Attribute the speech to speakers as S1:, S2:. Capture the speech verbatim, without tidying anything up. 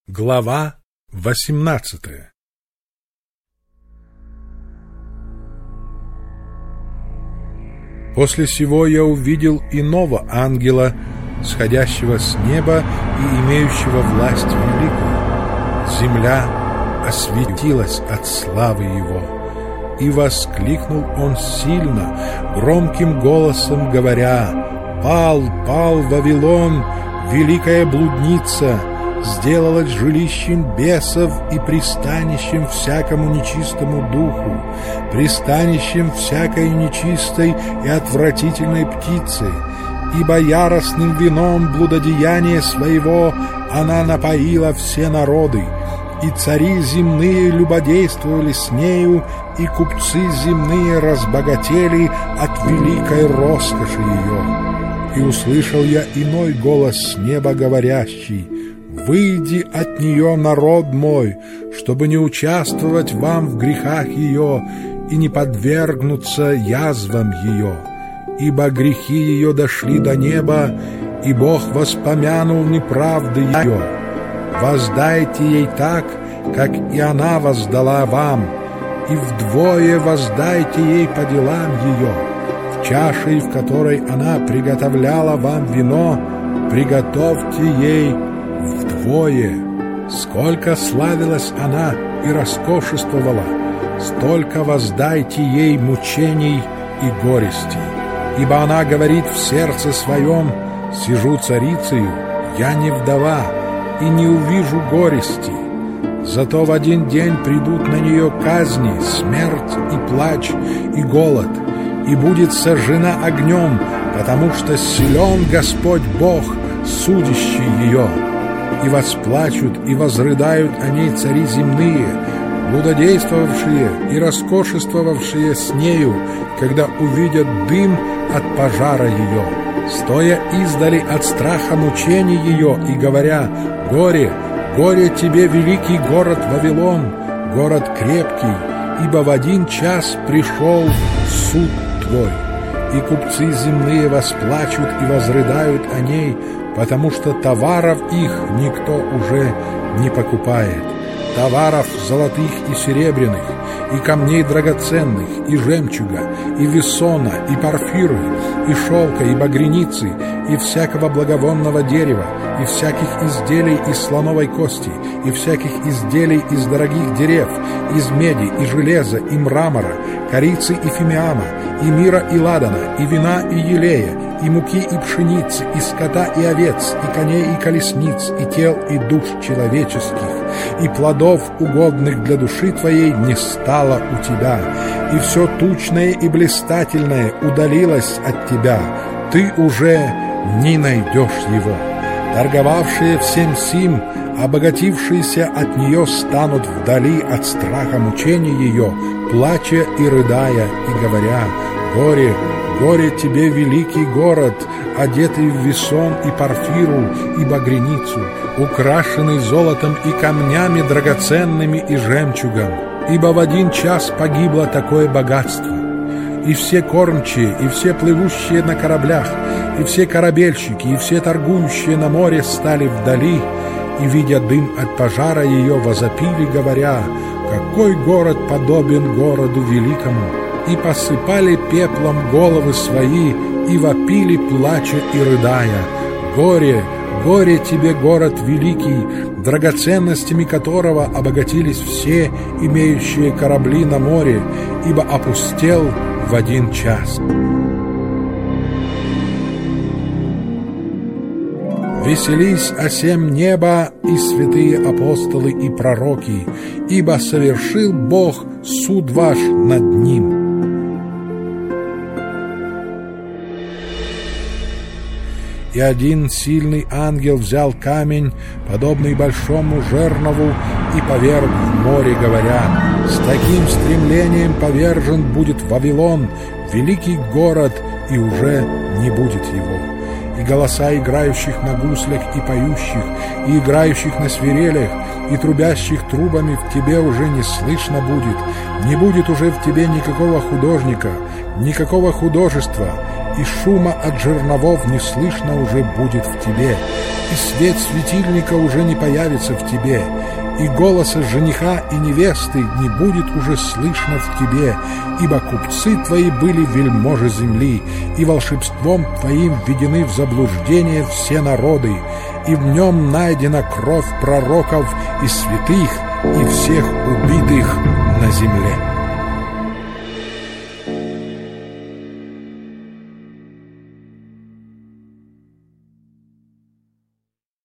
S1: Глава восемнадцатая. После сего я увидел иного ангела, сходящего с неба и имеющего власть великую. Земля осветилась от славы его, и воскликнул он сильно, громким голосом говоря: «Пал, пал Вавилон, великая блудница, сделалась жилищем бесов и пристанищем всякому нечистому духу, пристанищем всякой нечистой и отвратительной птицы, ибо яростным вином блудодеяния своего она напоила все народы, и цари земные любодействовали с нею, и купцы земные разбогатели от великой роскоши ее. И услышал я иной голос с неба, говорящий: «Выйди от нее, народ мой, чтобы не участвовать вам в грехах ее и не подвергнуться язвам ее, ибо грехи ее дошли до неба, и Бог воспомянул неправды ее. Воздайте ей так, как и она воздала вам, и вдвое воздайте ей по делам ее. В чаше, в которой она приготовляла вам вино, приготовьте ей вдвое. Сколько славилась она и роскошествовала, столько воздайте ей мучений и горестей. Ибо она говорит в сердце своем: сижу царицею, я не вдова, и не увижу горести. Зато в один день придут на нее казни, смерть и плач, и голод, и будет сожжена огнем, потому что силен Господь Бог, судящий ее. И восплачут, и возрыдают о ней цари земные, блудодействовавшие и роскошествовавшие с нею, когда увидят дым от пожара ее, стоя издали от страха мучений ее и говоря: «Горе, горе тебе, великий город Вавилон, город крепкий, ибо в один час пришел суд твой». И купцы земные восплачут и возрыдают о ней, потому что товаров их никто уже не покупает, товаров золотых и серебряных, и камней драгоценных, и жемчуга, и весона, и порфиры, и шелка, и багряницы, и всякого благовонного дерева, и всяких изделий из слоновой кости, и всяких изделий из дорогих дерев, из меди и железа, и мрамора, корицы и фимиама, и мира и ладана, и вина и елея, и муки и пшеницы, и скота и овец, и коней и колесниц, и тел и душ человеческих, и плодов, угодных для души твоей, не стало у тебя, и все тучное и блистательное удалилось от тебя, ты уже не найдешь его. Торговавшие всем сим, обогатившиеся от нее, станут вдали от страха мучений ее, плача и рыдая, и говоря: «Горе, горе тебе, великий город, одетый в весон и порфиру и багряницу, украшенный золотом и камнями драгоценными и жемчугом, ибо в один час погибло такое богатство. И все кормчие, и все плывущие на кораблях, и все корабельщики, и все торгующие на море стали вдали, и, видя дым от пожара ее, возопили, говоря: какой город подобен городу великому? И посыпали пеплом головы свои, и вопили, плача и рыдая: горе, горе тебе, город великий, драгоценностями которого обогатились все, имеющие корабли на море, ибо опустел в один час. Веселись осем неба и святые апостолы и пророки, ибо совершил Бог суд ваш над ним». И один сильный ангел взял камень, подобный большому жернову, и поверг в море, говоря: «С таким стремлением повержен будет Вавилон, великий город, и уже не будет его. И голоса играющих на гуслях и поющих, и играющих на свирелях, и трубящих трубами в тебе уже не слышно будет, не будет уже в тебе никакого художника, никакого художества, и шума от жерновов не слышно уже будет в тебе, и свет светильника уже не появится в тебе, и голоса жениха и невесты не будет уже слышно в тебе, ибо купцы твои были вельможи земли, и волшебством твоим введены в заблуждение все народы, и в нем найдена кровь пророков и святых, и всех убитых на земле.